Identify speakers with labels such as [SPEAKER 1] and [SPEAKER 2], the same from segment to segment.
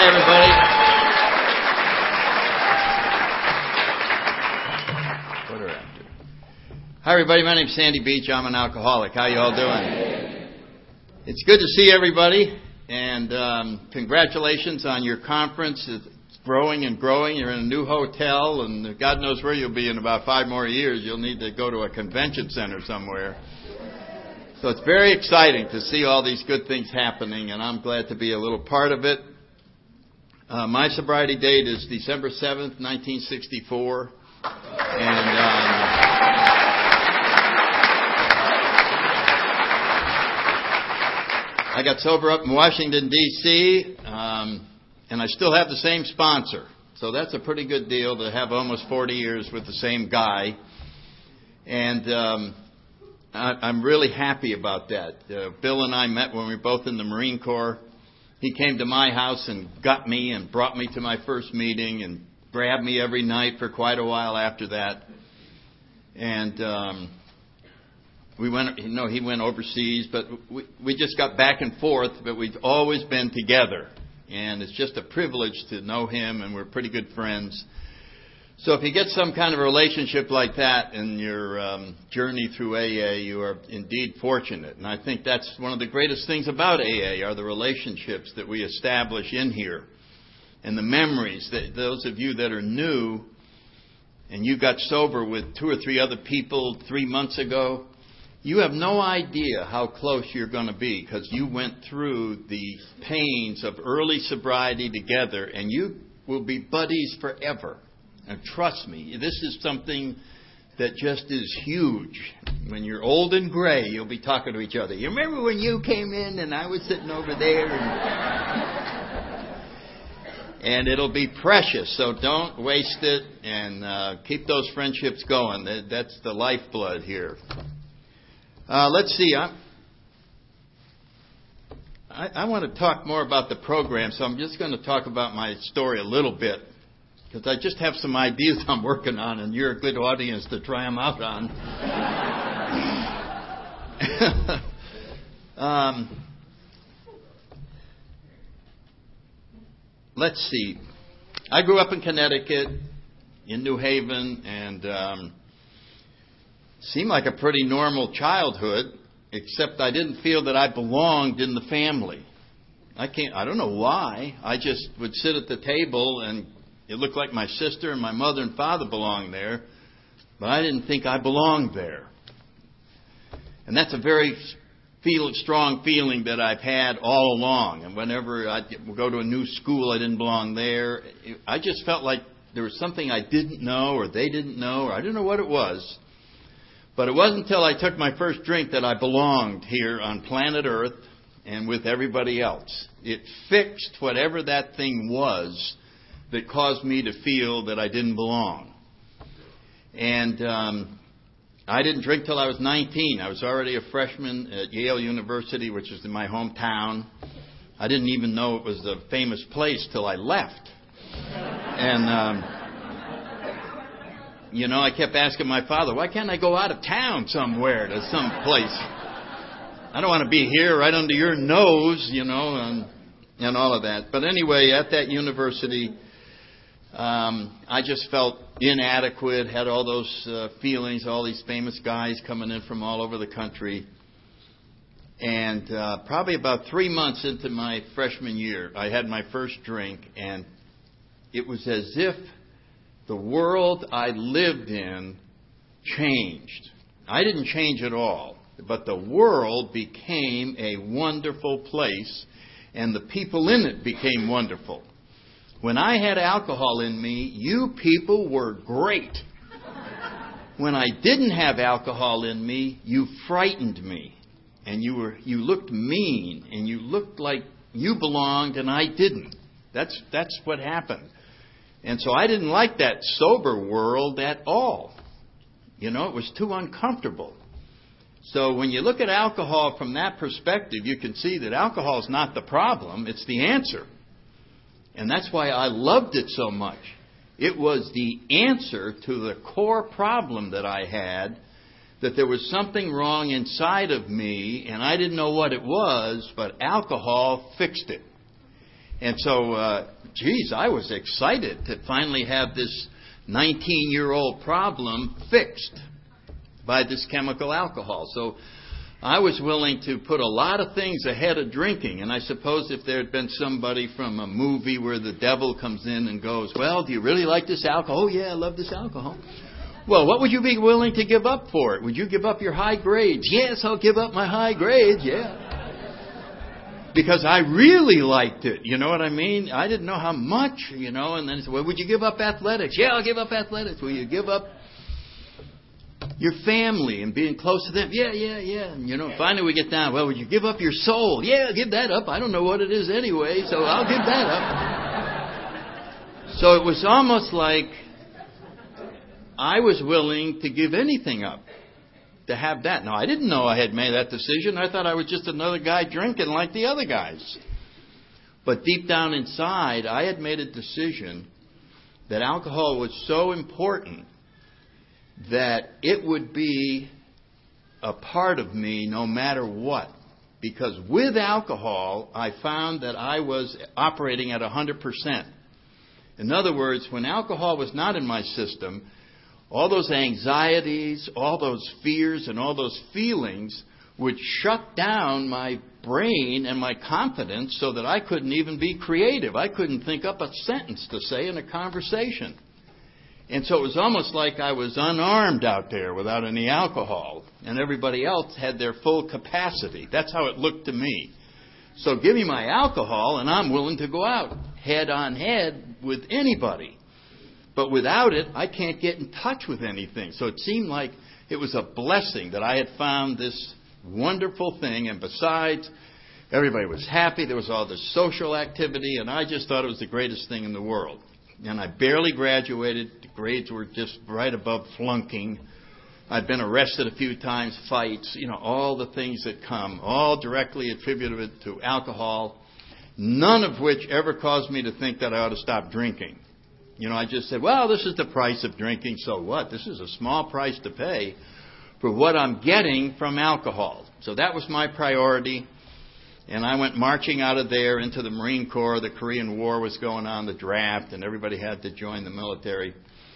[SPEAKER 1] Hi, everybody. Hi, everybody. My name's Sandy Beach. I'm an alcoholic. How you all doing? It's good to see everybody, and congratulations on your conference. It's growing and growing. You're in a new hotel, and God knows where you'll be in about 5 more years. You'll need to go to a convention center somewhere. So it's very exciting to see all these good things happening, and I'm glad to be a little part of it. My sobriety date is December 7th, 1964. And I got sober up in Washington, D.C., and I still have the same sponsor. So that's a pretty good deal to have almost 40 years with the same guy. And I'm really happy about that. Bill and I met when we were both in the Marine Corps. He came to my house and got me and brought me to my first meeting and grabbed me every night for quite a while after that. And we went, he went overseas, but we just got back and forth, but we've always been together. And it's just a privilege to know him, and we're pretty good friends. So if you get some kind of relationship like that in your journey through AA, you are indeed fortunate. And I think that's one of the greatest things about AA are the relationships that we establish in here. And the memories that those of you that are new and you got sober with 2 or 3 other people 3 months ago, you have no idea how close you're going to be because you went through the pains of early sobriety together, and you will be buddies forever. And trust me, this is something that just is huge. When you're old and gray, you'll be talking to each other. You remember when you came in and I was sitting over there? And it'll be precious, so don't waste it, and keep those friendships going. That's the lifeblood here. Let's see. I want to talk more about the program, so I'm just going to talk about my story a little bit, because I just have some ideas I'm working on, and you're a good audience to try them out on. Let's see. I grew up in Connecticut, in New Haven, and seemed like a pretty normal childhood, except I didn't feel that I belonged in the family. I don't know why. I just would sit at the table, and it looked like my sister and my mother and father belonged there, but I didn't think I belonged there. And that's a very strong feeling that I've had all along. And whenever I'd go to a new school, I didn't belong there. I just felt like there was something I didn't know, or they didn't know, or I didn't know what it was. But it wasn't until I took my first drink that I belonged here on planet Earth and with everybody else. It fixed whatever that thing was that caused me to feel that I didn't belong. And I didn't drink till I was 19. I was already a freshman at Yale University, which is in my hometown. I didn't even know it was a famous place till I left. And, I kept asking my father, why can't I go out of town somewhere to some place? I don't want to be here right under your nose, and all of that. But anyway, at that university, I just felt inadequate, had all those feelings, all these famous guys coming in from all over the country. And probably about 3 months into my freshman year, I had my first drink, and it was as if the world I lived in changed. I didn't change at all, but the world became a wonderful place, and the people in it became wonderful. When I had alcohol in me, you people were great. When I didn't have alcohol in me, you frightened me. And you looked mean, and you looked like you belonged and I didn't. That's what happened. And so I didn't like that sober world at all. It was too uncomfortable. So when you look at alcohol from that perspective, you can see that alcohol is not the problem, it's the answer. And that's why I loved it so much. It was the answer to the core problem that I had, that there was something wrong inside of me, and I didn't know what it was, but alcohol fixed it. And so, I was excited to finally have this 19-year-old problem fixed by this chemical alcohol. So I was willing to put a lot of things ahead of drinking. And I suppose if there had been somebody from a movie where the devil comes in and goes, well, do you really like this alcohol? Oh, yeah, I love this alcohol. Well, what would you be willing to give up for it? Would you give up your high grades? Yes, I'll give up my high grades, yeah. Because I really liked it, you know what I mean? I didn't know how much, and then he said, well, would you give up athletics? Yeah, I'll give up athletics. Will you give up your family and being close to them? Yeah. And, finally we get down, well, would you give up your soul? Yeah, I'll give that up. I don't know what it is anyway, so I'll give that up. So it was almost like I was willing to give anything up to have that. Now, I didn't know I had made that decision. I thought I was just another guy drinking like the other guys. But deep down inside, I had made a decision that alcohol was so important that it would be a part of me no matter what. Because with alcohol, I found that I was operating at 100%. In other words, when alcohol was not in my system, all those anxieties, all those fears, and all those feelings would shut down my brain and my confidence so that I couldn't even be creative. I couldn't think up a sentence to say in a conversation. And so it was almost like I was unarmed out there without any alcohol, and everybody else had their full capacity. That's how it looked to me. So give me my alcohol, and I'm willing to go out head on head with anybody. But without it, I can't get in touch with anything. So it seemed like it was a blessing that I had found this wonderful thing. And besides, everybody was happy. There was all this social activity. And I just thought it was the greatest thing in the world. And I barely graduated. The grades were just right above flunking. I'd been arrested a few times, fights, all the things that come, all directly attributed to alcohol, none of which ever caused me to think that I ought to stop drinking. I just said, well, this is the price of drinking, so what? This is a small price to pay for what I'm getting from alcohol. So that was my priority. And I went marching out of there into the Marine Corps. The Korean War was going on, the draft, and everybody had to join the military.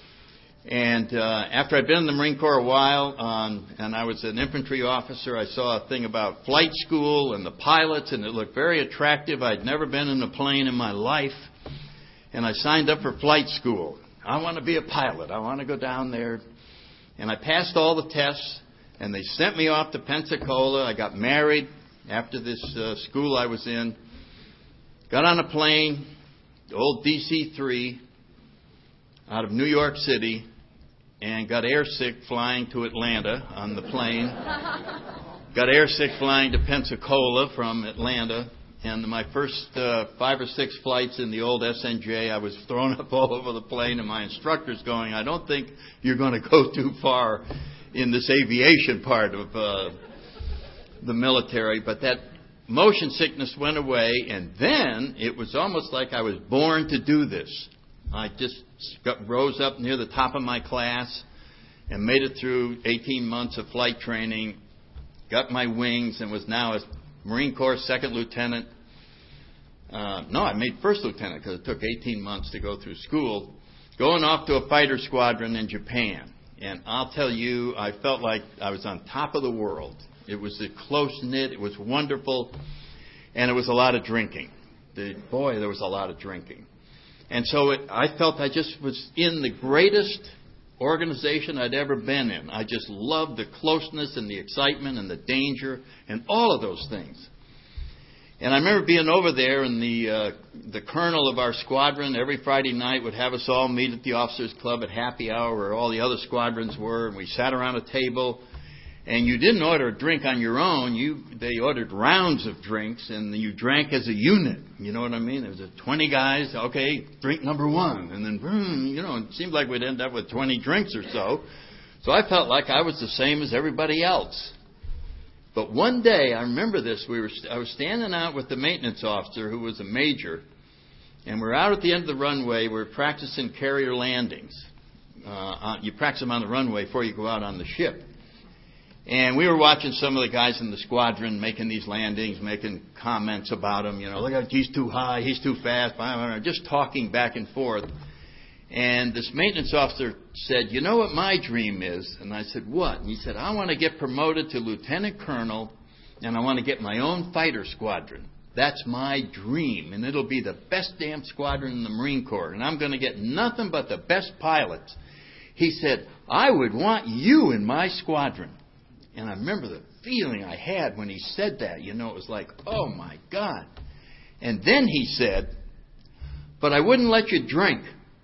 [SPEAKER 1] And after I'd been in the Marine Corps a while, and I was an infantry officer, I saw a thing about flight school and the pilots, and it looked very attractive. I'd never been in a plane in my life. And I signed up for flight school. I want to be a pilot. I want to go down there. And I passed all the tests, and they sent me off to Pensacola. I got married after this school I was in. Got on a plane, old DC-3, out of New York City, and got airsick flying to Atlanta on the plane. Got airsick flying to Pensacola from Atlanta. And my first 5 or 6 flights in the old SNJ, I was thrown up all over the plane, and my instructor's going, I don't think you're going to go too far in this aviation part of the military. But that motion sickness went away, and then it was almost like I was born to do this. I just rose up near the top of my class and made it through 18 months of flight training, got my wings, and was now a Marine Corps second lieutenant. I made first lieutenant because it took 18 months to go through school, going off to a fighter squadron in Japan. And I'll tell you, I felt like I was on top of the world. It was close-knit, it was wonderful, and it was a lot of drinking. There was a lot of drinking. And so I felt I just was in the greatest organization I'd ever been in. I just loved the closeness and the excitement and the danger and all of those things. And I remember being over there, and the colonel of our squadron every Friday night would have us all meet at the officers' club at happy hour where all the other squadrons were, and we sat around a table. And you didn't order a drink on your own. They ordered rounds of drinks, and you drank as a unit. You know what I mean? There was 20 guys. Okay, drink number 1. And then, it seemed like we'd end up with 20 drinks or so. So I felt like I was the same as everybody else. But one day, I remember this, I was standing out with the maintenance officer, who was a major, and we're out at the end of the runway. We're practicing carrier landings. You practice them on the runway before you go out on the ship. And we were watching some of the guys in the squadron making these landings, making comments about him. Look at, he's too high, he's too fast, just talking back and forth. And this maintenance officer said, you know what my dream is? And I said, what? And he said, I want to get promoted to lieutenant colonel, and I want to get my own fighter squadron. That's my dream, and it'll be the best damn squadron in the Marine Corps, and I'm going to get nothing but the best pilots. He said, I would want you in my squadron. And I remember the feeling I had when he said that. It was like, oh my God. And then he said, but I wouldn't let you drink.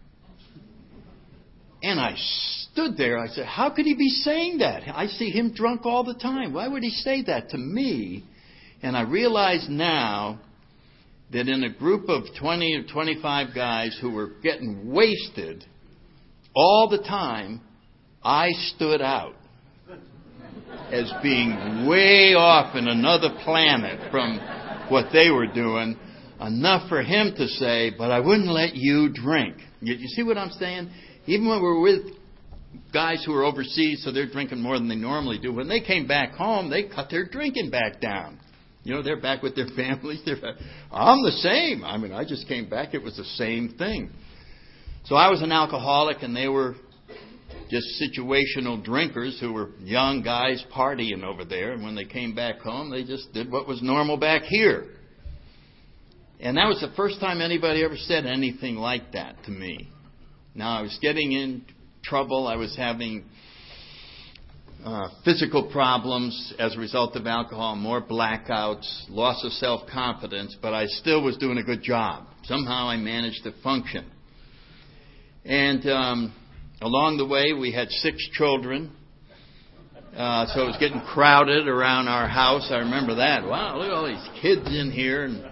[SPEAKER 1] And I stood there. I said, how could he be saying that? I see him drunk all the time. Why would he say that to me? And I realize now that in a group of 20 or 25 guys who were getting wasted all the time, I stood out as being way off in another planet from what they were doing, enough for him to say, but I wouldn't let you drink. You see what I'm saying? Even when we're with guys who are overseas, so they're drinking more than they normally do, when they came back home, they cut their drinking back down. They're back with their families. I'm the same. I just came back. It was the same thing. So I was an alcoholic, and they were just situational drinkers who were young guys partying over there. And when they came back home, they just did what was normal back here. And that was the first time anybody ever said anything like that to me. Now, I was getting in trouble. I was having physical problems as a result of alcohol, more blackouts, loss of self-confidence, but I still was doing a good job. Somehow I managed to function. And along the way, we had 6 children. So it was getting crowded around our house. I remember that. Wow, look at all these kids in here. And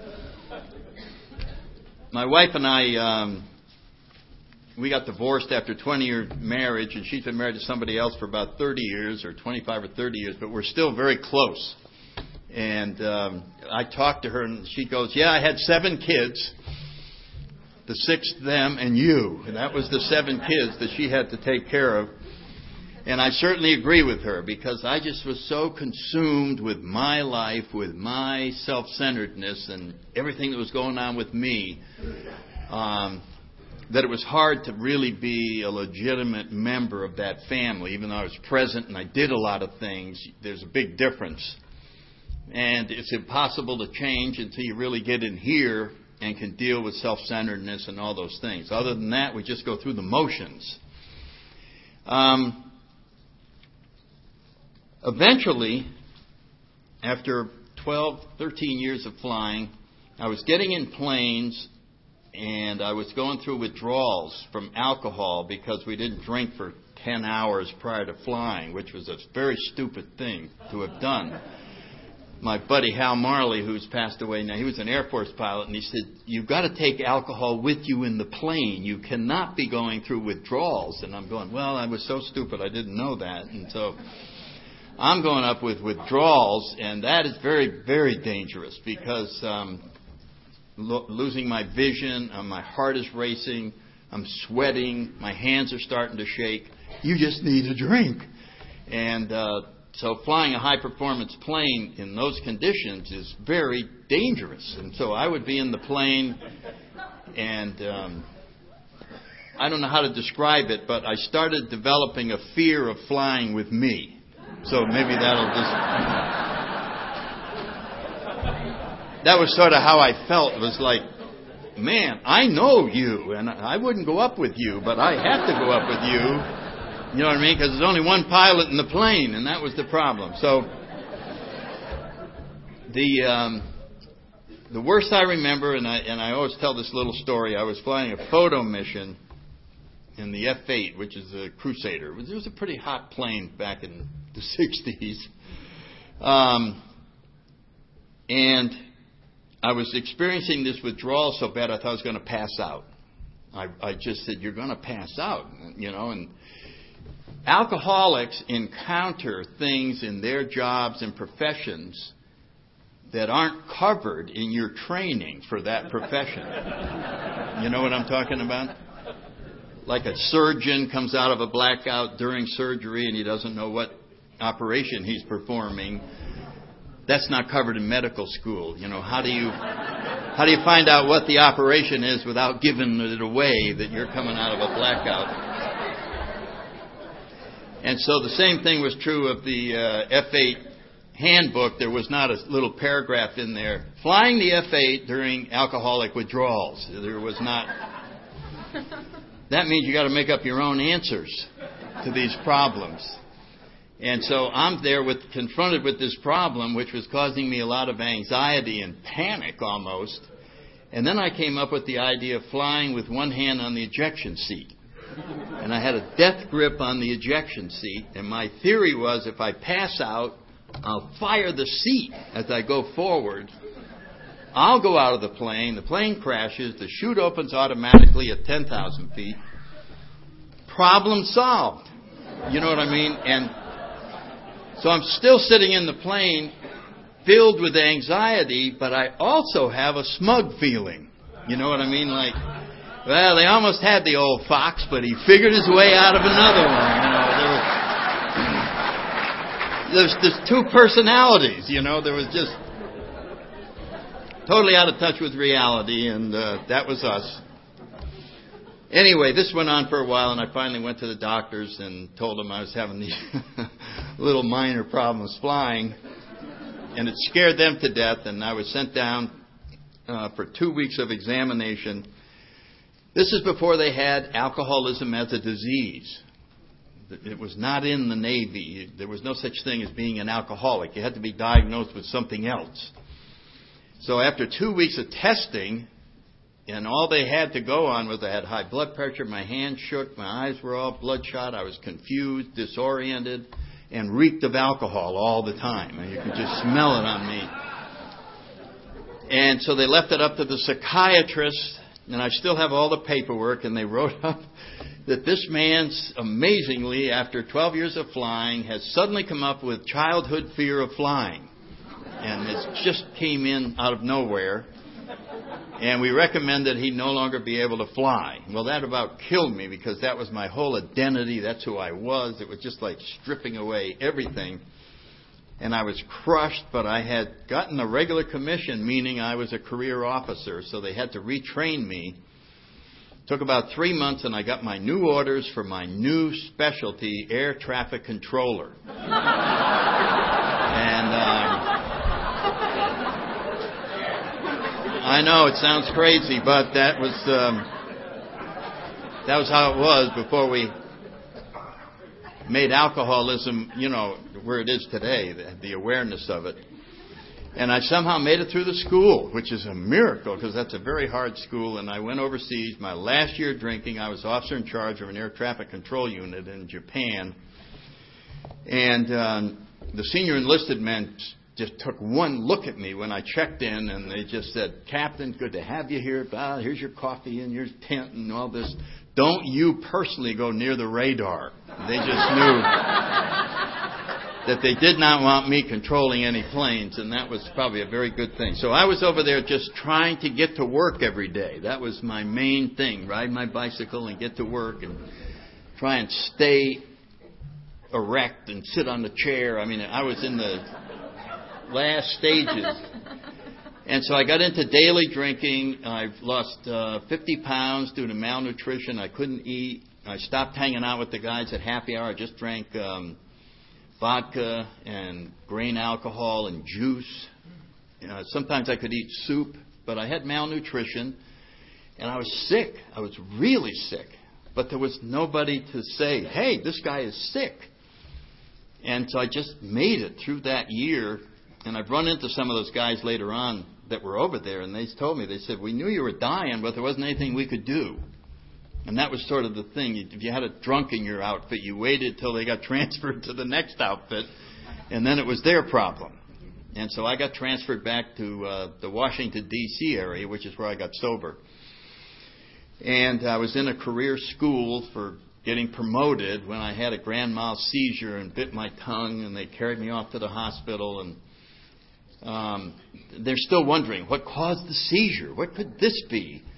[SPEAKER 1] my wife and I, we got divorced after 20-year marriage, and she's been married to somebody else for about 30 years, or 25 or 30 years, but we're still very close. And I talked to her, and she goes, yeah, I had 7 kids. The 6th, them and you. And that was the 7 kids that she had to take care of. And I certainly agree with her, because I just was so consumed with my life, with my self-centeredness and everything that was going on with me, that it was hard to really be a legitimate member of that family. Even though I was present and I did a lot of things, there's a big difference. And it's impossible to change until you really get in here and can deal with self-centeredness and all those things. Other than that, we just go through the motions. Eventually, after 12, 13 years of flying, I was getting in planes, and I was going through withdrawals from alcohol because we didn't drink for 10 hours prior to flying, which was a very stupid thing to have done. My buddy Hal Marley, who's passed away now, he was an Air Force pilot, and he said, you've got to take alcohol with you in the plane. You cannot be going through withdrawals. And I'm going, well, I was so stupid I didn't know that. And so I'm going up with withdrawals, and that is very, very dangerous because losing my vision, my heart is racing, I'm sweating, my hands are starting to shake. You just need a drink. And so flying a high-performance plane in those conditions is very dangerous. And so I would be in the plane, and I don't know how to describe it, but I started developing a fear of flying with me. So maybe that'll just... That was sort of how I felt. It was like, man, I know you, and I wouldn't go up with you, but I have to go up with you. You know what I mean? Because there's only one pilot in the plane, and that was the problem. So the worst I remember, and I always tell this little story, I was flying a photo mission in the F-8, which is a Crusader. It was a pretty hot plane back in the 60s. And I was experiencing this withdrawal so bad I thought I was going to pass out. I just said, you're going to pass out, you know, and alcoholics encounter things in their jobs and professions that aren't covered in your training for that profession. You know what I'm talking about? Like a surgeon comes out of a blackout during surgery and he doesn't know what operation he's performing, that's not covered in medical school. How do you find out what the operation is without giving it away that you're coming out of a blackout? And so the same thing was true of the F-8 handbook. There was not a little paragraph in there. Flying the F-8 during alcoholic withdrawals. There was not. That means you got to make up your own answers to these problems. And so I'm there confronted with this problem, which was causing me a lot of anxiety and panic almost. And then I came up with the idea of flying with one hand on the ejection seat. And I had a death grip on the ejection seat. And my theory was if I pass out, I'll fire the seat as I go forward. I'll go out of the plane crashes, the chute opens automatically at 10,000 feet. Problem solved. You know what I mean? And so I'm still sitting in the plane filled with anxiety, but I also have a smug feeling. You know what I mean? Like, well, they almost had the old fox, but he figured his way out of another one. There's just two personalities, There was just totally out of touch with reality, and that was us. Anyway, this went on for a while, and I finally went to the doctors and told them I was having these little minor problems flying, and it scared them to death, and I was sent down for 2 weeks of examination. This is before they had alcoholism as a disease. It was not in the Navy. There was no such thing as being an alcoholic. You had to be diagnosed with something else. So after 2 weeks of testing, and all they had to go on was I had high blood pressure, my hands shook, my eyes were all bloodshot, I was confused, disoriented, and reeked of alcohol all the time. And you could just smell it on me. And so they left it up to the psychiatrist, and I still have all the paperwork, and they wrote up that this man, amazingly, after 12 years of flying, has suddenly come up with childhood fear of flying. And it just came in out of nowhere. And we recommended he no longer be able to fly. Well, that about killed me because that was my whole identity. That's who I was. It was just like stripping away everything. And I was crushed, but I had gotten a regular commission, meaning I was a career officer. So they had to retrain me. It took about 3 months, and I got my new orders for my new specialty, air traffic controller. I know it sounds crazy, but that was how it was before we made alcoholism, where it is today, the awareness of it. And I somehow made it through the school, which is a miracle because that's a very hard school. And I went overseas. My last year drinking, I was officer in charge of an air traffic control unit in Japan. And the senior enlisted men just took one look at me when I checked in, and they just said, "Captain, good to have you here. Here's your coffee and your tent and all this. Don't you personally go near the radar." They just knew that they did not want me controlling any planes, and that was probably a very good thing. So I was over there just trying to get to work every day. That was my main thing, ride my bicycle and get to work and try and stay erect and sit on the chair. I mean, I was in the last stages. And so I got into daily drinking. I've lost 50 pounds due to malnutrition. I couldn't eat. I stopped hanging out with the guys at happy hour. I just drank vodka and grain alcohol and juice. Sometimes I could eat soup, but I had malnutrition. And I was sick. I was really sick. But there was nobody to say, "Hey, this guy is sick." And so I just made it through that year. And I've run into some of those guys later on that were over there, and they told me, they said, "We knew you were dying, but there wasn't anything we could do." And that was sort of the thing. If you had a drunk in your outfit, you waited till they got transferred to the next outfit, and then it was their problem. And so I got transferred back to the Washington, D.C. area, which is where I got sober. And I was in a career school for getting promoted when I had a grand mal seizure and bit my tongue, and they carried me off to the hospital, and they're still wondering, what caused the seizure? What could this be?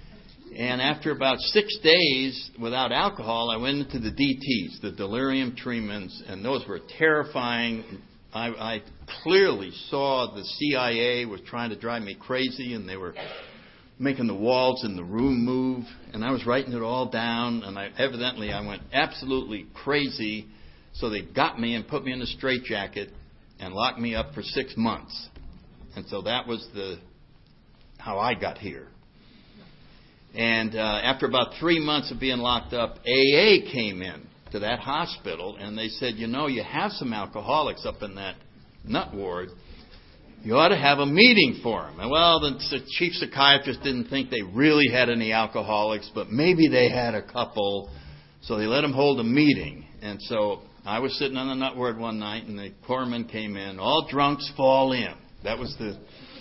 [SPEAKER 1] And after about 6 days without alcohol, I went into the DTs, the delirium tremens, and those were terrifying. I clearly saw the CIA was trying to drive me crazy, and they were making the walls in the room move, and I was writing it all down, and evidently I went absolutely crazy, so they got me and put me in a straitjacket and locked me up for 6 months. And so that was how I got here. And after about 3 months of being locked up, AA came in to that hospital, and they said, you have some alcoholics up in that nut ward. You ought to have a meeting for them. And well, the chief psychiatrist didn't think they really had any alcoholics, but maybe they had a couple, so they let them hold a meeting. And so I was sitting on the nut ward one night, and the corpsman came in. All drunks fall in. That was the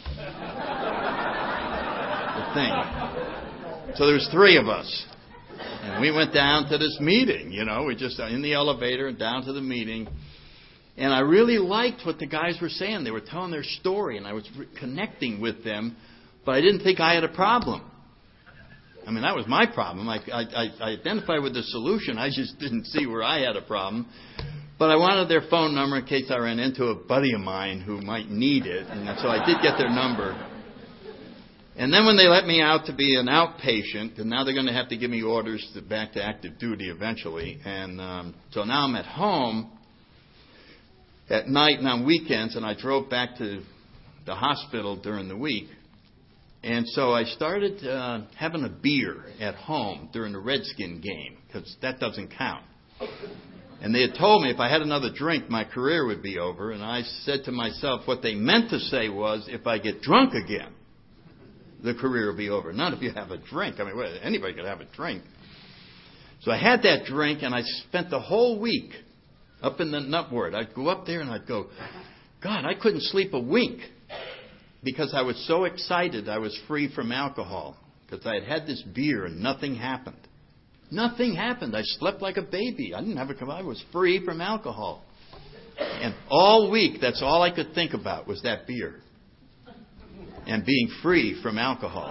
[SPEAKER 1] thing. So there was 3 of us. And we went down to this meeting, we just in the elevator and down to the meeting. And I really liked what the guys were saying. They were telling their story, and I was connecting with them, but I didn't think I had a problem. I mean, that was my problem. I identified with the solution. I just didn't see where I had a problem. But I wanted their phone number in case I ran into a buddy of mine who might need it. And so I did get their number. And then when they let me out to be an outpatient, and now they're going to have to give me orders back to active duty eventually. And so now I'm at home at night and on weekends, and I drove back to the hospital during the week. And so I started having a beer at home during the Redskin game, because that doesn't count. And they had told me if I had another drink, my career would be over. And I said to myself, what they meant to say was, if I get drunk again, the career will be over. Not if you have a drink. I mean, anybody could have a drink. So I had that drink, and I spent the whole week up in the nut ward. I'd go up there, and I'd go, God, I couldn't sleep a wink, because I was so excited I was free from alcohol, because I had had this beer and nothing happened. Nothing happened. I slept like a baby. I was free from alcohol. And all week, that's all I could think about was that beer and being free from alcohol.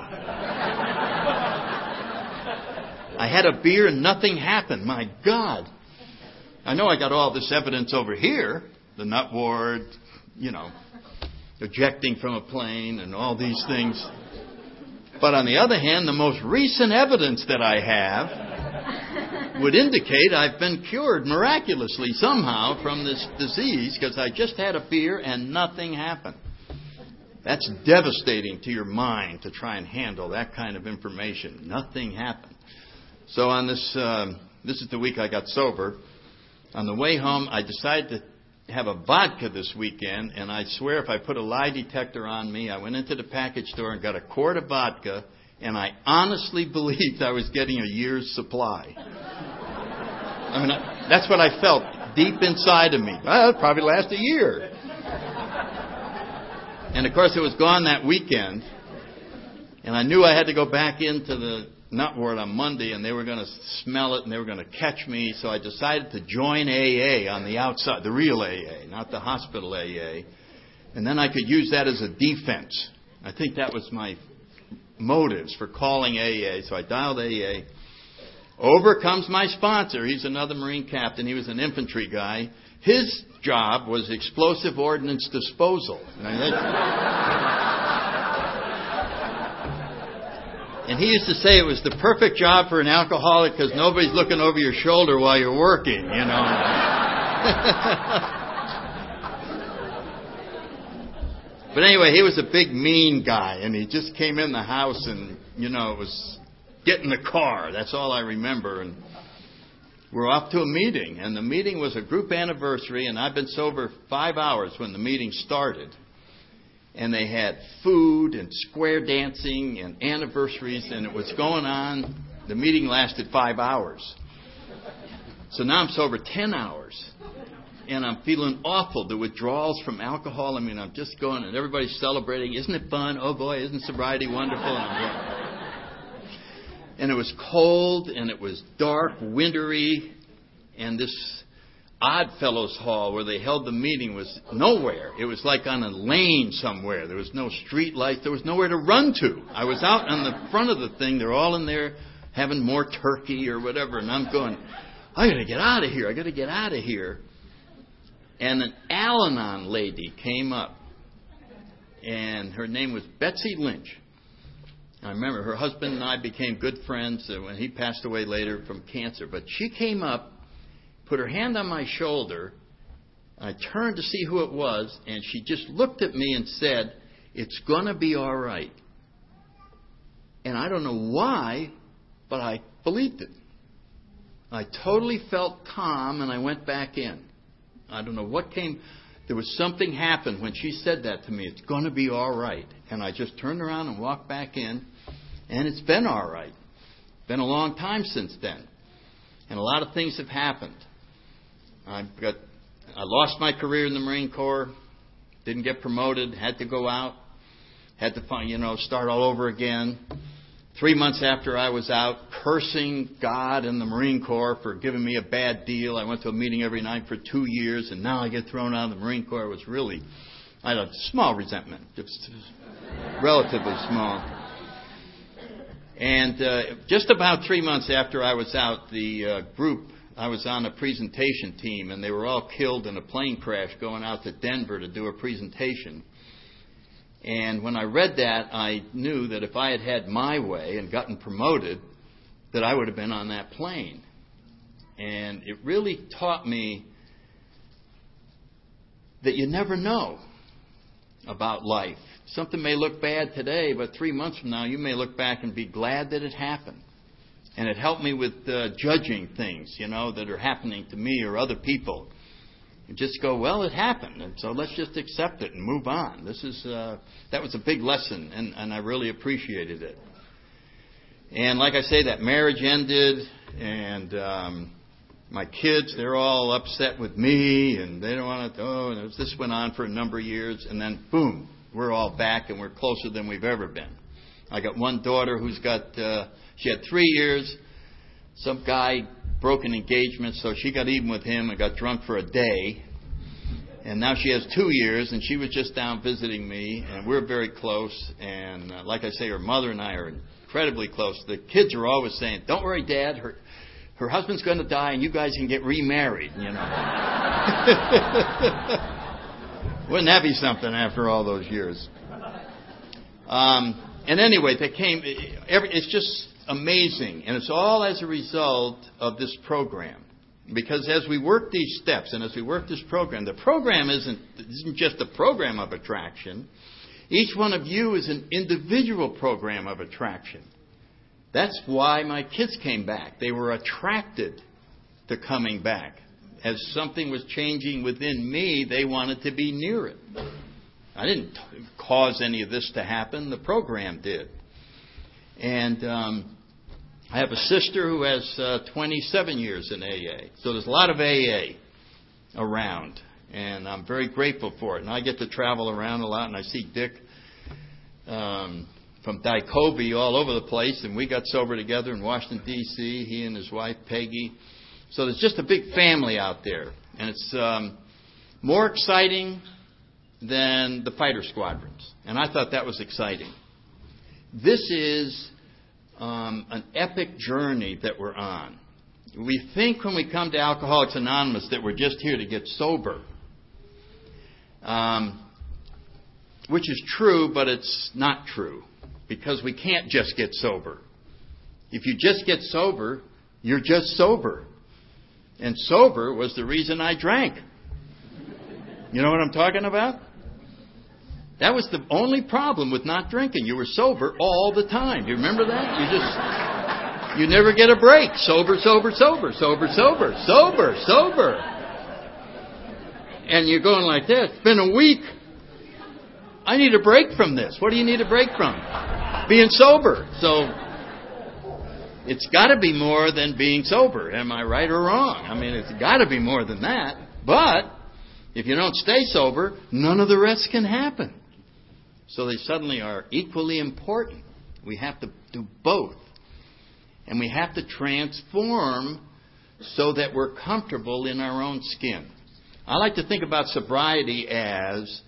[SPEAKER 1] I had a beer and nothing happened. My God. I know I got all this evidence over here, the nut ward, ejecting from a plane and all these things. But on the other hand, the most recent evidence that I have would indicate I've been cured miraculously somehow from this disease, because I just had a beer and nothing happened. That's devastating to your mind to try and handle that kind of information. Nothing happened. So on this is the week I got sober. On the way home, I decided to have a vodka this weekend, and I swear if I put a lie detector on me, I went into the package store and got a quart of vodka, and I honestly believed I was getting a year's supply. I mean, that's what I felt deep inside of me. Well, it'll probably last a year. And, of course, it was gone that weekend, and I knew I had to go back into the nut ward on Monday, and they were going to smell it, and they were going to catch me, so I decided to join AA on the outside, the real AA, not the hospital AA, and then I could use that as a defense. I think that was my motives for calling AA, so I dialed AA. Over comes my sponsor. He's another Marine captain. He was an infantry guy. His job was explosive ordnance disposal. And he used to say it was the perfect job for an alcoholic because nobody's looking over your shoulder while you're working, But anyway, he was a big, mean guy, and he just came in the house and, it was get in the car. That's all I remember. And we're off to a meeting, and the meeting was a group anniversary, and I've been sober 5 hours when the meeting started. And they had food and square dancing and anniversaries, and it was going on. The meeting lasted 5 hours. So now I'm sober 10 hours, and I'm feeling awful. The withdrawals from alcohol, I'm just going, and everybody's celebrating. Isn't it fun? Oh, boy, isn't sobriety wonderful? And it was cold, and it was dark, wintry, and this Oddfellows Hall where they held the meeting was nowhere. It was like on a lane somewhere. There was no street lights. There was nowhere to run to. I was out on the front of the thing. They're all in there having more turkey or whatever. And I'm going, I got to get out of here. I got to get out of here. And an Al-Anon lady came up. And her name was Betsy Lynch. I remember her husband and I became good friends when he passed away later from cancer. But she came up, put her hand on my shoulder. I turned to see who it was, and she just looked at me and said, "It's going to be all right." And I don't know why, but I believed it. I totally felt calm, and I went back in. I don't know what came. There was something happened when she said that to me. It's going to be all right. And I just turned around and walked back in, and it's been all right. It's been a long time since then. And a lot of things have happened. I lost my career in the Marine Corps, didn't get promoted, had to go out, had to start all over again. 3 months after I was out, cursing God and the Marine Corps for giving me a bad deal. I went to a meeting every night for 2 years, and now I get thrown out of the Marine Corps. It was really, I had a small resentment, just relatively small. And just about 3 months after I was out, the group, I was on a presentation team, and they were all killed in a plane crash going out to Denver to do a presentation. And when I read that, I knew that if I had had my way and gotten promoted, that I would have been on that plane. And it really taught me that you never know about life. Something may look bad today, but 3 months from now, you may look back and be glad that it happened. And it helped me with judging things, that are happening to me or other people. And just go, well, it happened, and so let's just accept it and move on. That was a big lesson, and I really appreciated it. And like I say, that marriage ended, and my kids, they're all upset with me, and they don't want to. And this went on for a number of years, and then boom, we're all back, and we're closer than we've ever been. I got one daughter who's got. She had 3 years. Some guy broke an engagement, so she got even with him and got drunk for a day. And now she has 2 years, and she was just down visiting me, and we're very close. And like I say, her mother and I are incredibly close. The kids are always saying, "Don't worry, Dad, her husband's going to die, and you guys can get remarried." Wouldn't that be something after all those years? And anyway, it's just amazing, and it's all as a result of this program. Because as we work these steps and as we work this program, the program isn't just a program of attraction. Each one of you is an individual program of attraction. That's why my kids came back. They were attracted to coming back. As something was changing within me, they wanted to be near it. I didn't cause any of this to happen. The program did. And I have a sister who has 27 years in AA. So there's a lot of AA around. And I'm very grateful for it. And I get to travel around a lot. And I see Dick from Dicobe all over the place. And we got sober together in Washington, D.C., he and his wife, Peggy. So there's just a big family out there. And it's more exciting than the fighter squadrons. And I thought that was exciting. This is an epic journey that we're on. We think when we come to Alcoholics Anonymous that we're just here to get sober. Which is true, but it's not true. Because we can't just get sober. If you just get sober, you're just sober. And sober was the reason I drank. You know what I'm talking about? That was the only problem with not drinking. You were sober all the time. Do you remember that? You never get a break. Sober, sober, sober, sober, sober, sober, sober. And you're going like this. It's been a week. I need a break from this. What do you need a break from? Being sober. So it's got to be more than being sober. Am I right or wrong? I mean, it's got to be more than that. But if you don't stay sober, none of the rest can happen. So they suddenly are equally important. We have to do both. And we have to transform so that we're comfortable in our own skin. I like to think about sobriety as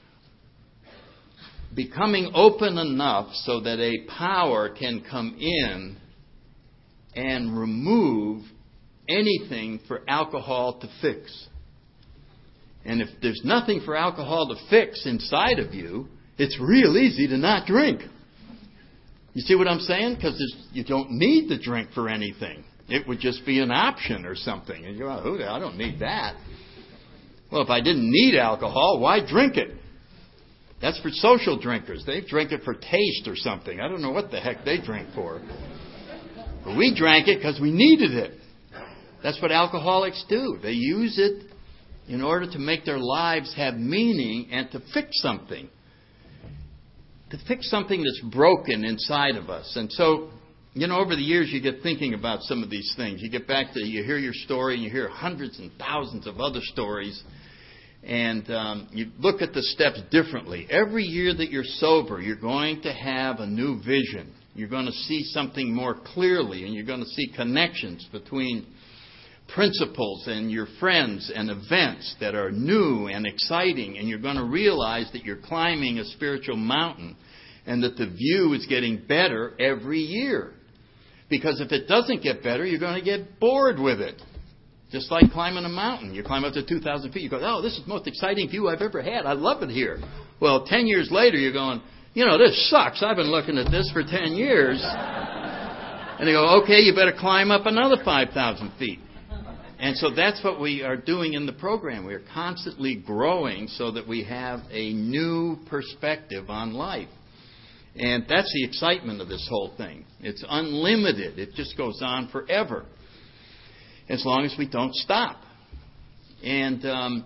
[SPEAKER 1] becoming open enough so that a power can come in and remove anything for alcohol to fix. And if there's nothing for alcohol to fix inside of you, it's real easy to not drink. You see what I'm saying? Because you don't need to drink for anything. It would just be an option or something. And you go, oh, I don't need that. Well, if I didn't need alcohol, why drink it? That's for social drinkers. They drink it for taste or something. I don't know what the heck they drink for. But we drank it because we needed it. That's what alcoholics do. They use it in order to make their lives have meaning and to fix something. To fix something that's broken inside of us. And so, over the years you get thinking about some of these things. You get back to, you hear your story and you hear hundreds and thousands of other stories. And you look at the steps differently. Every year that you're sober, you're going to have a new vision. You're going to see something more clearly, and you're going to see connections between principles and your friends and events that are new and exciting. And you're going to realize that you're climbing a spiritual mountain and that the view is getting better every year. Because if it doesn't get better, you're going to get bored with it. Just like climbing a mountain. You climb up to 2,000 feet. You go, oh, this is the most exciting view I've ever had. I love it here. Well, 10 years later, you're going, this sucks. I've been looking at this for 10 years. And they go, okay, you better climb up another 5,000 feet. And so that's what we are doing in the program. We are constantly growing so that we have a new perspective on life. And that's the excitement of this whole thing. It's unlimited. It just goes on forever. As long as we don't stop. And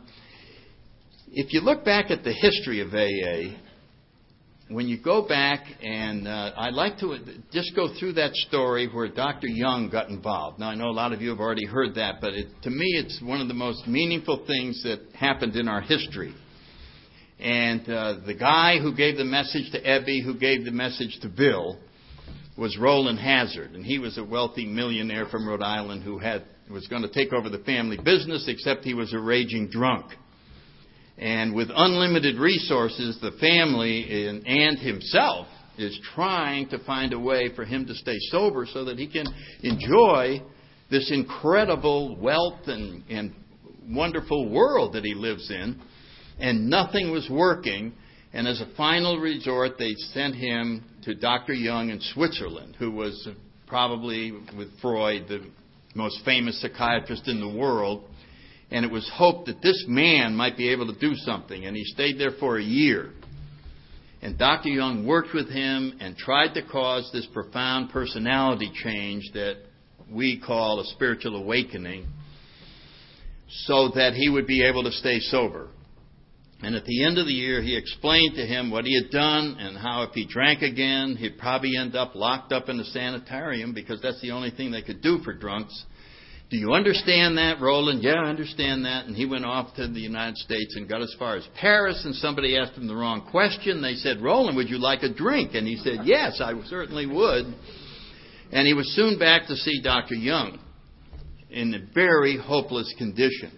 [SPEAKER 1] if you look back at the history of AA, when you go back, and I'd like to just go through that story where Dr. Young got involved. Now, I know a lot of you have already heard that, but to me it's one of the most meaningful things that happened in our history. And the guy who gave the message to Ebby, who gave the message to Bill, was Roland Hazard. And he was a wealthy millionaire from Rhode Island who was going to take over the family business, except he was a raging drunk. And with unlimited resources, the family and himself is trying to find a way for him to stay sober so that he can enjoy this incredible wealth and wonderful world that he lives in. And nothing was working. And as a final resort, they sent him to Dr. Young in Switzerland, who was probably, with Freud, the most famous psychiatrist in the world. And it was hoped that this man might be able to do something. And he stayed there for a year. And Dr. Young worked with him and tried to cause this profound personality change that we call a spiritual awakening, so that he would be able to stay sober. And at the end of the year, he explained to him what he had done and how if he drank again, he'd probably end up locked up in a sanitarium because that's the only thing they could do for drunks. Do you understand that, Roland? Yeah, I understand that. And he went off to the United States and got as far as Paris, and somebody asked him the wrong question. They said, Roland, would you like a drink? And he said, yes, I certainly would. And he was soon back to see Dr. Young in a very hopeless condition.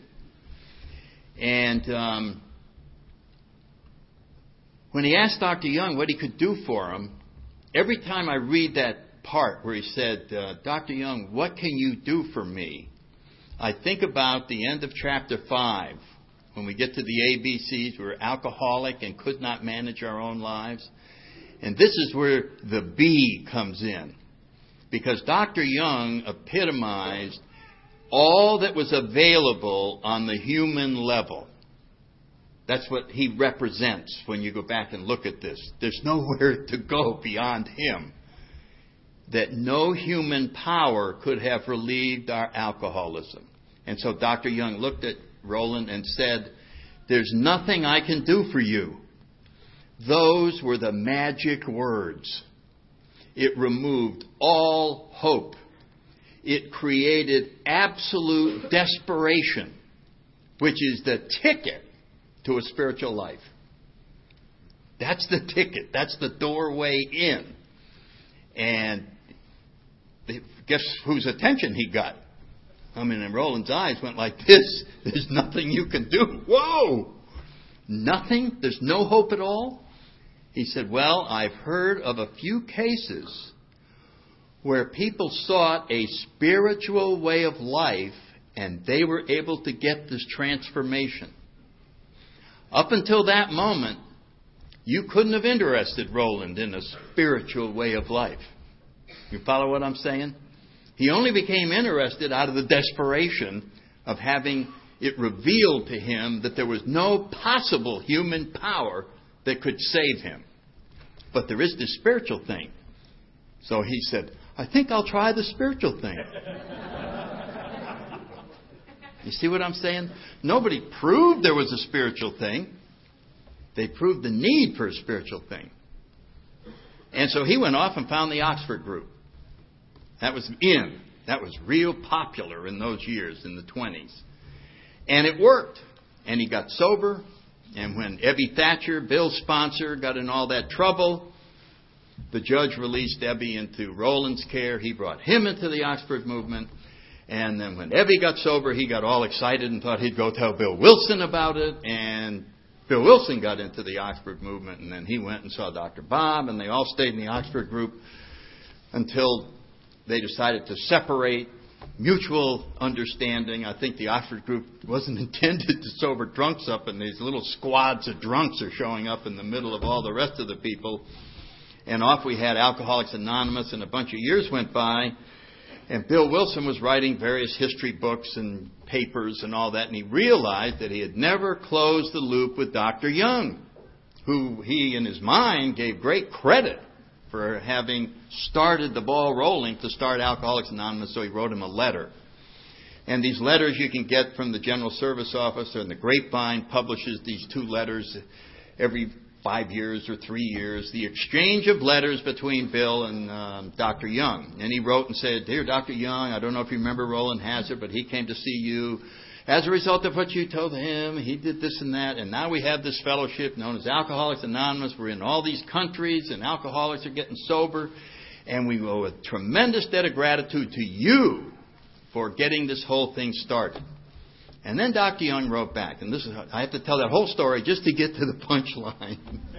[SPEAKER 1] And when he asked Dr. Young what he could do for him, every time I read that part where he said, Dr. Young, what can you do for me? I think about the end of chapter 5, when we get to the ABCs. We're alcoholic and could not manage our own lives. And this is where the B comes in. Because Dr. Young epitomized all that was available on the human level. That's what he represents when you go back and look at this. There's nowhere to go beyond him. That no human power could have relieved our alcoholism. And so Dr. Young looked at Roland and said, there's nothing I can do for you. Those were the magic words. It removed all hope. It created absolute desperation, which is the ticket to a spiritual life. That's the ticket. That's the doorway in. And guess whose attention he got? And Roland's eyes went like this. There's nothing you can do. Whoa! Nothing? There's no hope at all? He said, well, I've heard of a few cases where people sought a spiritual way of life and they were able to get this transformation. Up until that moment, you couldn't have interested Roland in a spiritual way of life. You follow what I'm saying? He only became interested out of the desperation of having it revealed to him that there was no possible human power that could save him. But there is this spiritual thing. So he said, I think I'll try the spiritual thing. You see what I'm saying? Nobody proved there was a spiritual thing. They proved the need for a spiritual thing. And so he went off and found the Oxford group. That was in. That was real popular in those years, in the 20s. And it worked. And he got sober. And when Ebby Thatcher, Bill's sponsor, got in all that trouble, the judge released Ebby into Roland's care. He brought him into the Oxford movement. And then when Ebby got sober, he got all excited and thought he'd go tell Bill Wilson about it. And Bill Wilson got into the Oxford movement. And then he went and saw Dr. Bob. And they all stayed in the Oxford group until they decided to separate. Mutual understanding. I think the Oxford group wasn't intended to sober drunks up, and these little squads of drunks are showing up in the middle of all the rest of the people. And off we had Alcoholics Anonymous, and a bunch of years went by, and Bill Wilson was writing various history books and papers and all that, and he realized that he had never closed the loop with Dr. Young, who he, in his mind, gave great credit for having started the ball rolling to start Alcoholics Anonymous, so he wrote him a letter. And these letters you can get from the General Service Office, and the Grapevine publishes these 2 letters every 5 years or 3 years, the exchange of letters between Bill and Dr. Young. And he wrote and said, Dear Dr. Young, I don't know if you remember Roland Hazard, but he came to see you. As a result of what you told him, he did this and that, and now we have this fellowship known as Alcoholics Anonymous. We're in all these countries, and alcoholics are getting sober, and we owe a tremendous debt of gratitude to you for getting this whole thing started. And then Dr. Young wrote back, and this is I have to tell that whole story just to get to the punchline.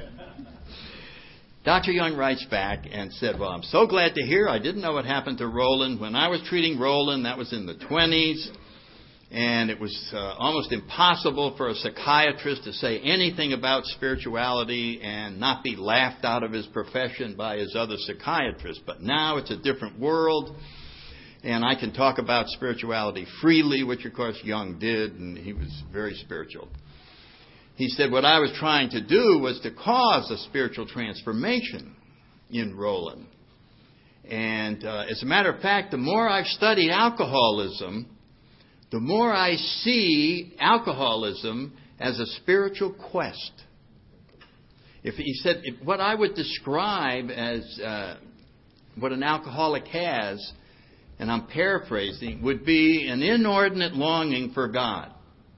[SPEAKER 1] Dr. Young writes back and said, well, I'm so glad to hear. I didn't know what happened to Roland. When I was treating Roland, that was in the 20s. And it was almost impossible for a psychiatrist to say anything about spirituality and not be laughed out of his profession by his other psychiatrists. But now it's a different world, and I can talk about spirituality freely, which, of course, Young did, and he was very spiritual. He said what I was trying to do was to cause a spiritual transformation in Roland. And as a matter of fact, the more I've studied alcoholism, the more I see alcoholism as a spiritual quest. He said, what I would describe as what an alcoholic has, and I'm paraphrasing, would be an inordinate longing for God.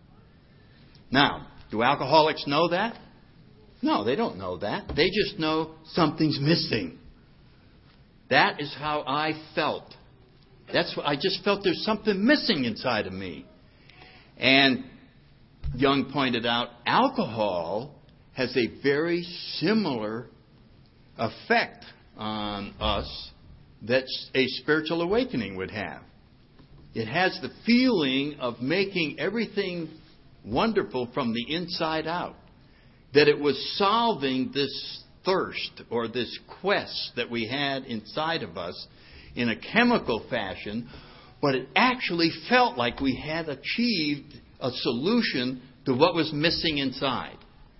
[SPEAKER 1] Now, do alcoholics know that? No, they don't know that. They just know something's missing. That is how I felt. That's what I just felt there's something missing inside of me. And Young pointed out, alcohol has a very similar effect on us that a spiritual awakening would have. It has the feeling of making everything wonderful from the inside out. That it was solving this thirst or this quest that we had inside of us in a chemical fashion, but it actually felt like we had achieved a solution to what was missing inside.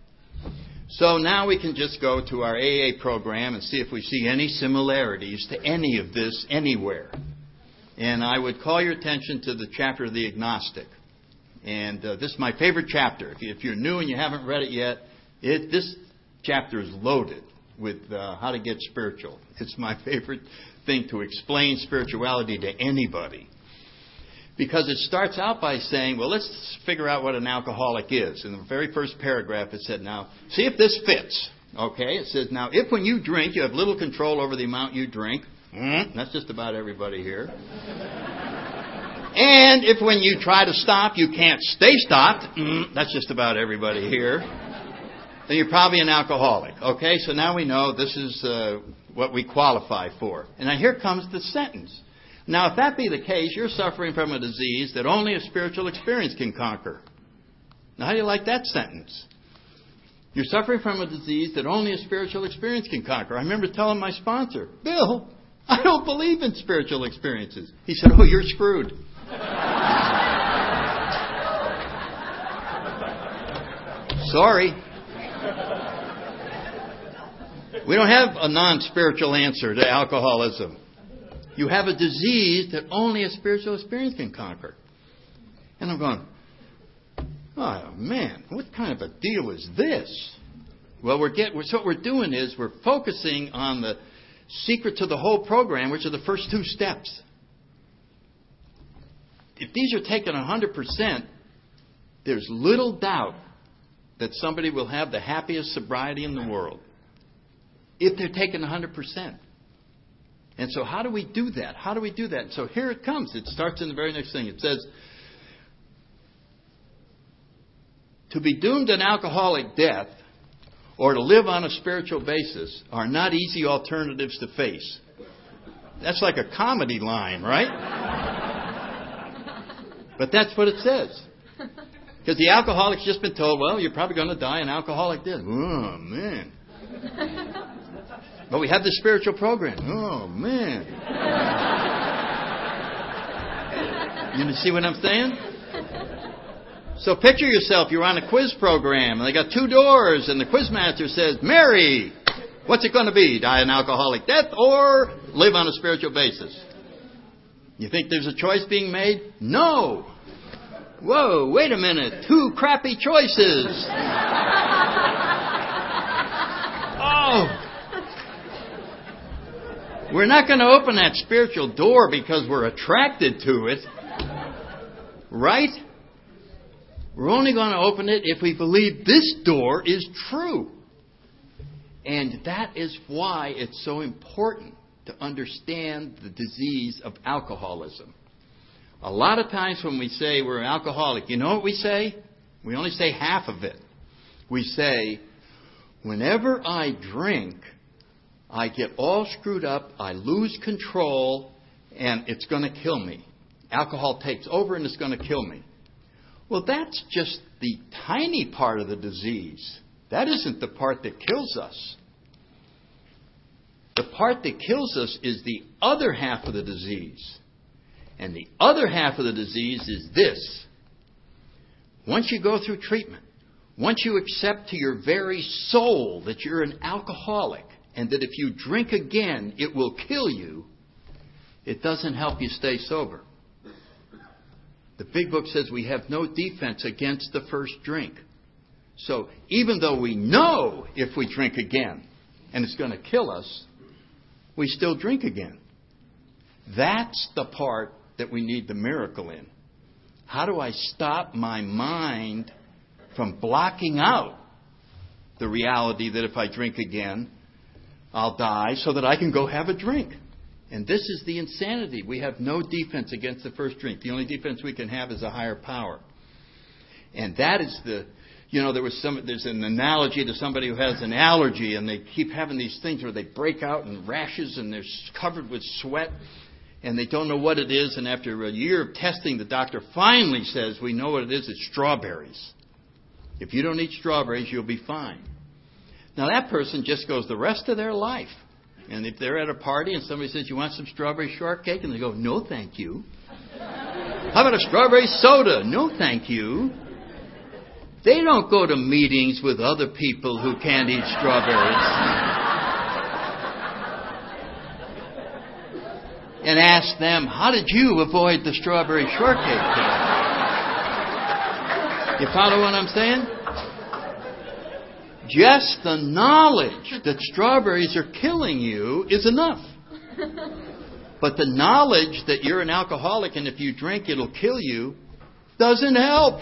[SPEAKER 1] So now we can just go to our AA program and see if we see any similarities to any of this anywhere. And I would call your attention to the chapter of the agnostic. And this is my favorite chapter. If you're new and you haven't read it yet, this chapter is loaded with how to get spiritual. It's my favorite thing to explain spirituality to anybody. Because it starts out by saying, well, let's figure out what an alcoholic is. In the very first paragraph it said, now, see if this fits. Okay, it says, now, if when you drink, you have little control over the amount you drink. That's just about everybody here. And if when you try to stop, you can't stay stopped, that's just about everybody here, then you're probably an alcoholic. Okay, so now we know this is what we qualify for. And now here comes the sentence. Now, if that be the case, you're suffering from a disease that only a spiritual experience can conquer. Now, how do you like that sentence? You're suffering from a disease that only a spiritual experience can conquer. I remember telling my sponsor, Bill, I don't believe in spiritual experiences. He said, oh, you're screwed. Sorry. We don't have a non-spiritual answer to alcoholism. You have a disease that only a spiritual experience can conquer. And I'm going, oh, man, what kind of a deal is this? Well, so what we're doing is we're focusing on the secret to the whole program, which are the first two steps. If these are taken 100%, there's little doubt that somebody will have the happiest sobriety in the world. If they're taken 100%. And so how do we do that? How do we do that? So here it comes. It starts in the very next thing. It says, to be doomed an alcoholic death or to live on a spiritual basis are not easy alternatives to face. That's like a comedy line, right? But that's what it says. Because the alcoholic's just been told, well, you're probably going to die an alcoholic death. Oh, man. But we have this spiritual program. Oh, man. You see what I'm saying? So picture yourself, you're on a quiz program, and they got two doors, and the quizmaster says, Mary, what's it going to be? Die an alcoholic death or live on a spiritual basis? You think there's a choice being made? No. Whoa, wait a minute. Two crappy choices. Oh. We're not going to open that spiritual door because we're attracted to it. Right? We're only going to open it if we believe this door is true. And that is why it's so important to understand the disease of alcoholism. A lot of times when we say we're an alcoholic, you know what we say? We only say half of it. We say, whenever I drink, I get all screwed up, I lose control, and it's going to kill me. Alcohol takes over and it's going to kill me. Well, that's just the tiny part of the disease. That isn't the part that kills us. The part that kills us is the other half of the disease. And the other half of the disease is this. Once you go through treatment, once you accept to your very soul that you're an alcoholic, and that if you drink again, it will kill you, it doesn't help you stay sober. The big book says we have no defense against the first drink. So even though we know if we drink again and it's going to kill us, we still drink again. That's the part that we need the miracle in. How do I stop my mind from blocking out the reality that if I drink again, I'll die, so that I can go have a drink? And this is the insanity. We have no defense against the first drink. The only defense we can have is a higher power. And that is there's an analogy to somebody who has an allergy, and they keep having these things where they break out in rashes and they're covered with sweat, and they don't know what it is. And after a year of testing, the doctor finally says, we know what it is. It's strawberries. If you don't eat strawberries, you'll be fine. Now, that person just goes the rest of their life. And if they're at a party and somebody says, you want some strawberry shortcake? And they go, no, thank you. How about a strawberry soda? No, thank you. They don't go to meetings with other people who can't eat strawberries and ask them, how did you avoid the strawberry shortcake today? You follow what I'm saying? Just the knowledge that strawberries are killing you is enough. But the knowledge that you're an alcoholic and if you drink it'll kill you doesn't help.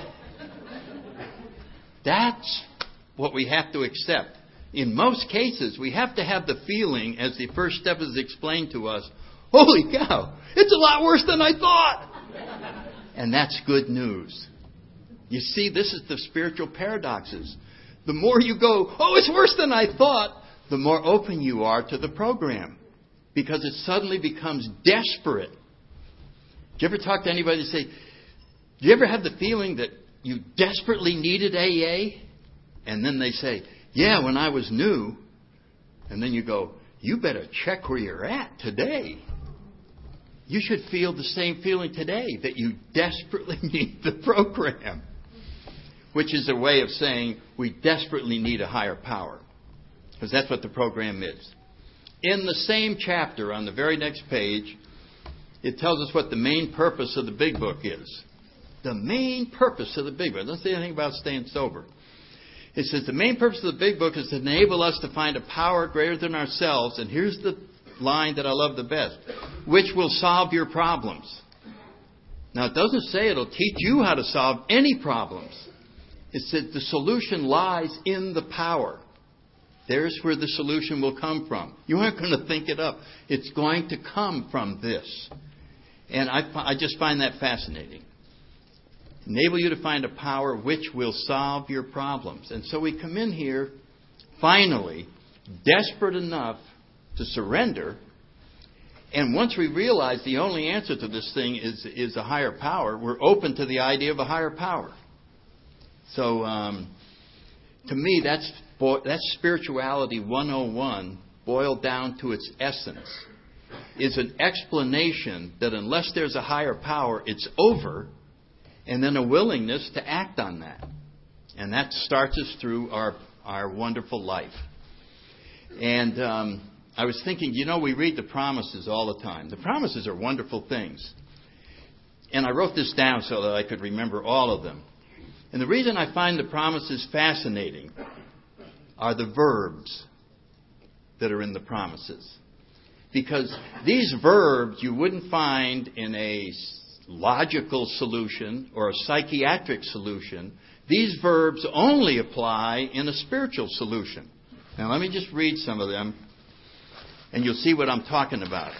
[SPEAKER 1] That's what we have to accept. In most cases, we have to have the feeling, as the first step is explained to us, holy cow, it's a lot worse than I thought. And that's good news. You see, this is the spiritual paradoxes. The more you go, oh, it's worse than I thought, the more open you are to the program. Because it suddenly becomes desperate. Do you ever talk to anybody and say, do you ever have the feeling that you desperately needed AA? And then they say, yeah, when I was new. And then you go, you better check where you're at today. You should feel the same feeling today, that you desperately need the program. Which is a way of saying we desperately need a higher power. Because that's what the program is. In the same chapter, on the very next page, it tells us what the main purpose of the big book is. The main purpose of the big book. It doesn't say anything about staying sober. It says the main purpose of the big book is to enable us to find a power greater than ourselves. And here's the line that I love the best. Which will solve your problems. Now, it doesn't say it'll teach you how to solve any problems. It said the solution lies in the power. There's where the solution will come from. You aren't going to think it up. It's going to come from this. And I just find that fascinating. Enable you to find a power which will solve your problems. And so we come in here, finally, desperate enough to surrender. And once we realize the only answer to this thing is a higher power, we're open to the idea of a higher power. So, to me, that's spirituality 101 boiled down to its essence. Is an explanation that unless there's a higher power, it's over, and then a willingness to act on that. And that starts us through our wonderful life. And I was thinking, we read the promises all the time. The promises are wonderful things. And I wrote this down so that I could remember all of them. And the reason I find the promises fascinating are the verbs that are in the promises. Because these verbs you wouldn't find in a logical solution or a psychiatric solution. These verbs only apply in a spiritual solution. Now let me just read some of them, and you'll see what I'm talking about.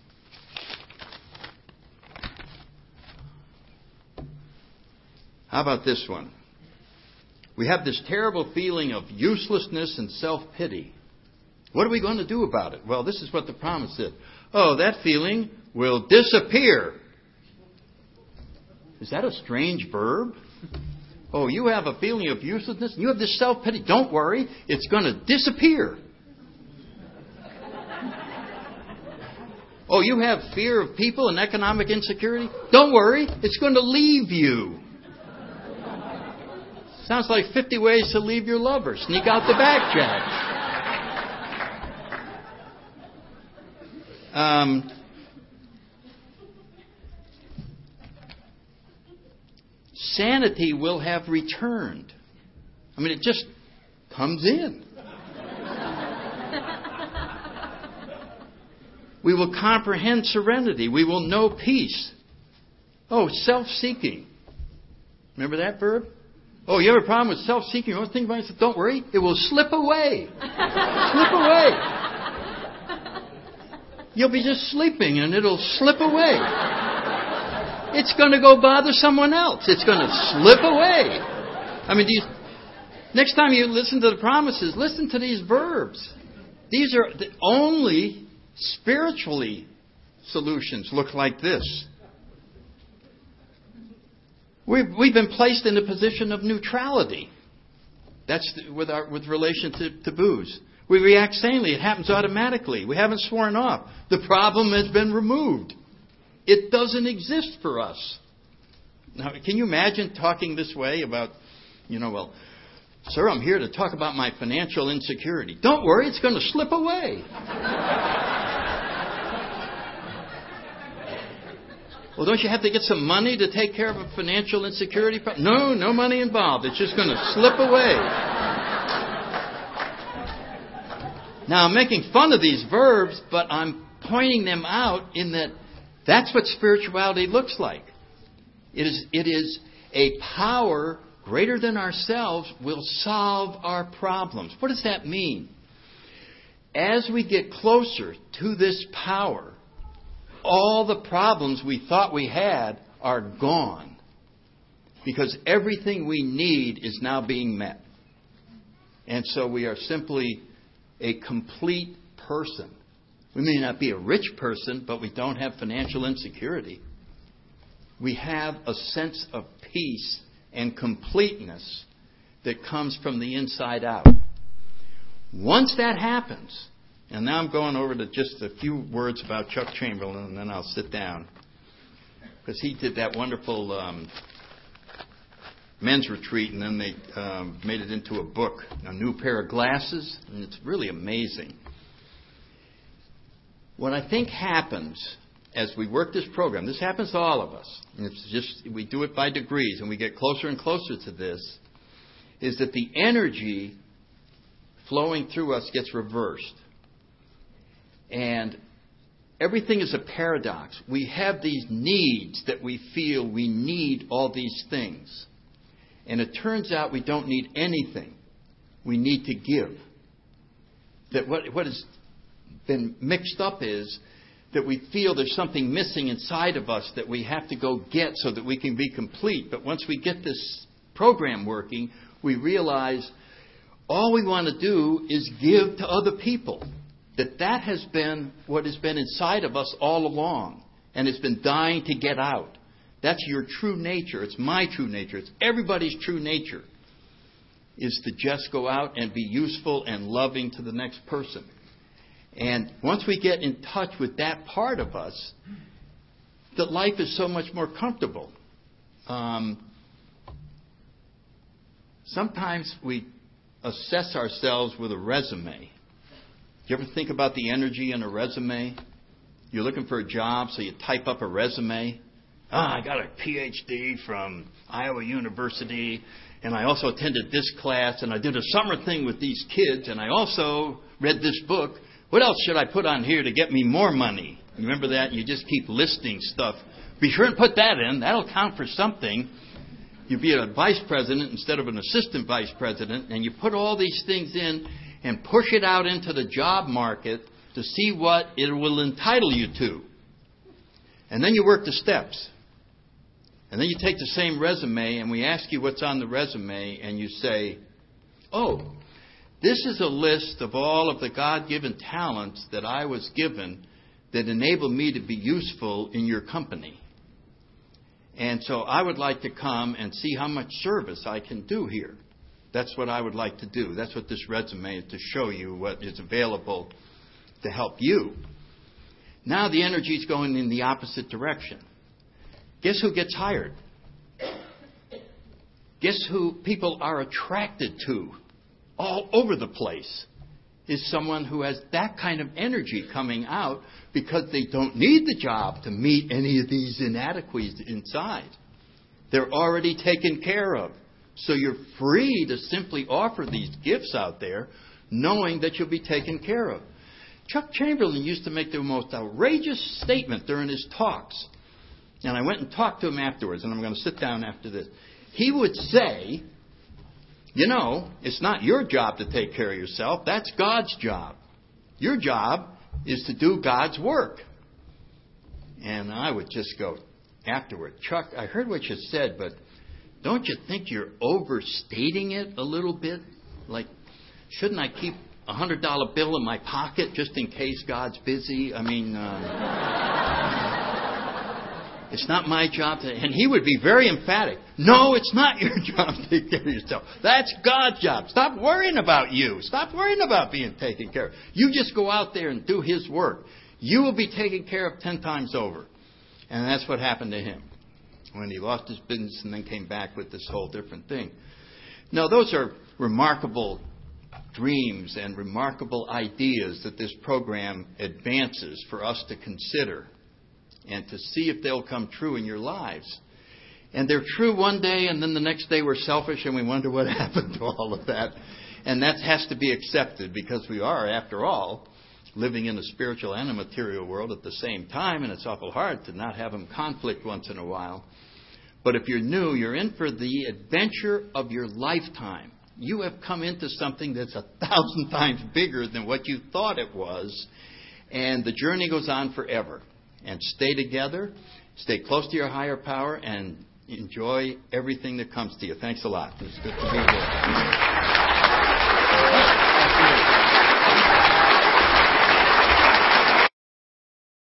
[SPEAKER 1] How about this one? We have this terrible feeling of uselessness and self-pity. What are we going to do about it? Well, this is what the promise said. Oh, that feeling will disappear. Is that a strange verb? Oh, you have a feeling of uselessness and you have this self-pity. Don't worry, it's going to disappear. Oh, you have fear of people and economic insecurity? Don't worry, it's going to leave you. Sounds like 50 ways to leave your lover. Sneak out the back, Jack. Sanity will have returned. I mean, it just comes in. We will comprehend serenity. We will know peace. Oh, self-seeking. Remember that verb? Oh, you have a problem with self-seeking? You want to think about it? Don't worry. It will slip away. Slip away. You'll be just sleeping and it'll slip away. It's going to go bother someone else. It's going to slip away. I mean, next time you listen to the promises, listen to these verbs. These are the only spiritually solutions look like this. We've been placed in a position of neutrality. That's with relation to booze. We react sanely. It happens automatically. We haven't sworn off. The problem has been removed. It doesn't exist for us. Now, can you imagine talking this way about, well, sir, I'm here to talk about my financial insecurity. Don't worry, it's going to slip away. Well, don't you have to get some money to take care of a financial insecurity problem? No money involved. It's just going to slip away. Now, I'm making fun of these verbs, but I'm pointing them out in that that's what spirituality looks like. It is a power greater than ourselves will solve our problems. What does that mean? As we get closer to this power, all the problems we thought we had are gone. because everything we need is now being met. And so we are simply a complete person. We may not be a rich person, but we don't have financial insecurity. We have a sense of peace and completeness that comes from the inside out. Once that happens, and now I'm going over to just a few words about Chuck Chamberlain, and then I'll sit down. Because he did that wonderful men's retreat, and then they made it into a book, A New Pair of Glasses, and it's really amazing. What I think happens as we work this program, this happens to all of us, and it's just we do it by degrees, and we get closer and closer to this, is that the energy flowing through us gets reversed. And everything is a paradox. We have these needs that we feel we need all these things. And it turns out we don't need anything. We need to give. That what has been mixed up is that we feel there's something missing inside of us that we have to go get so that we can be complete. But once we get this program working, we realize all we want to do is give to other people. That has been what has been inside of us all along. And it's been dying to get out. That's your true nature. It's my true nature. It's everybody's true nature. Is to just go out and be useful and loving to the next person. And once we get in touch with that part of us, that life is so much more comfortable. Sometimes we assess ourselves with a resume. Do you ever think about the energy in a resume? You're looking for a job, so you type up a resume. I got a PhD from Iowa University, and I also attended this class, and I did a summer thing with these kids, and I also read this book. What else should I put on here to get me more money? Remember that? You just keep listing stuff. Be sure and put that in. That'll count for something. You be a vice president instead of an assistant vice president, and you put all these things in and push it out into the job market to see what it will entitle you to. And then you work the steps. And then you take the same resume, and we ask you what's on the resume, and you say, oh, this is a list of all of the God-given talents that I was given that enable me to be useful in your company. And so I would like to come and see how much service I can do here. That's what I would like to do. That's what this resume is, to show you what is available to help you. Now the energy is going in the opposite direction. Guess who gets hired? Guess who people are attracted to all over the place? Is someone who has that kind of energy coming out because they don't need the job to meet any of these inadequacies inside. They're already taken care of. So you're free to simply offer these gifts out there knowing that you'll be taken care of. Chuck Chamberlain used to make the most outrageous statement during his talks. And I went and talked to him afterwards, and I'm going to sit down after this. He would say, you know, it's not your job to take care of yourself. That's God's job. Your job is to do God's work. And I would just go afterward, Chuck, I heard what you said, but don't you think you're overstating it a little bit? Like, shouldn't I keep a $100 bill in my pocket just in case God's busy? I mean, it's not my job to... And he would be very emphatic. No, it's not your job to take care of yourself. That's God's job. Stop worrying about you. Stop worrying about being taken care of. You just go out there and do His work. You will be taken care of 10 times over. And that's what happened to him when he lost his business and then came back with this whole different thing. Now, those are remarkable dreams and remarkable ideas that this program advances for us to consider and to see if they'll come true in your lives. And they're true one day, and then the next day we're selfish and we wonder what happened to all of that. And that has to be accepted because we are, after all, living in a spiritual and a material world at the same time, and it's awful hard to not have them conflict once in a while. But if you're new, you're in for the adventure of your lifetime. You have come into something that's 1,000 times bigger than what you thought it was, and the journey goes on forever. And stay together, stay close to your higher power, and enjoy everything that comes to you. Thanks a lot.
[SPEAKER 2] It's good to be here.